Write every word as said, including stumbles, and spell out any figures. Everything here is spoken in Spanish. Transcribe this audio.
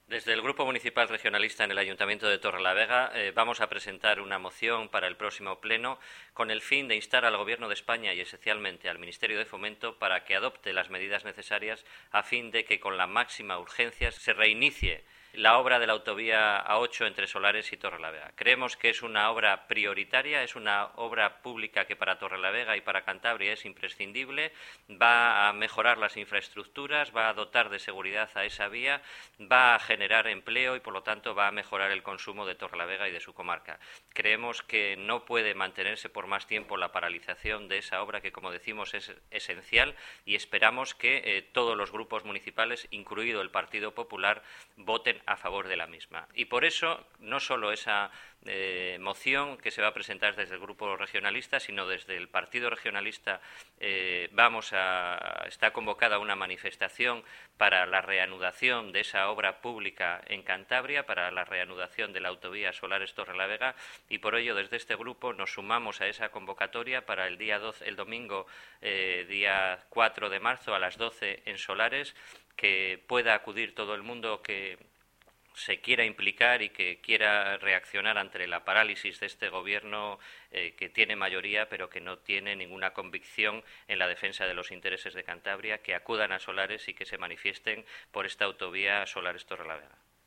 Desde el Grupo Municipal Regionalista en el Ayuntamiento de Torrelavega eh, vamos a presentar una moción para el próximo pleno con el fin de instar al Gobierno de España y esencialmente al Ministerio de Fomento para que adopte las medidas necesarias a fin de que con la máxima urgencia se reinicie la obra de la autovía A ocho entre Solares y Torrelavega. Creemos que es una obra prioritaria, es una obra pública que para Torrelavega y para Cantabria es imprescindible, va a mejorar las infraestructuras, va a dotar de seguridad a esa vía, va a generar empleo y por lo tanto va a mejorar el consumo de Torrelavega y de su comarca. Creemos que no puede mantenerse por más tiempo la paralización de esa obra que, como decimos, es esencial y esperamos que eh, todos los grupos municipales, incluido el Partido Popular, voten a favor de la misma. Y por eso, no solo esa eh, moción que se va a presentar desde el Grupo Regionalista, sino desde el Partido Regionalista eh, vamos a, está convocada una manifestación para la reanudación de esa obra pública en Cantabria, para la reanudación de la autovía Solares-Torrelavega, y por ello desde este grupo nos sumamos a esa convocatoria para el día doce, el domingo eh, día cuatro de marzo a las doce en Solares, que pueda acudir todo el mundo que se quiera implicar y que quiera reaccionar ante la parálisis de este gobierno eh, que tiene mayoría pero que no tiene ninguna convicción en la defensa de los intereses de Cantabria, que acudan a Solares y que se manifiesten por esta autovía Solares-Torrelavega.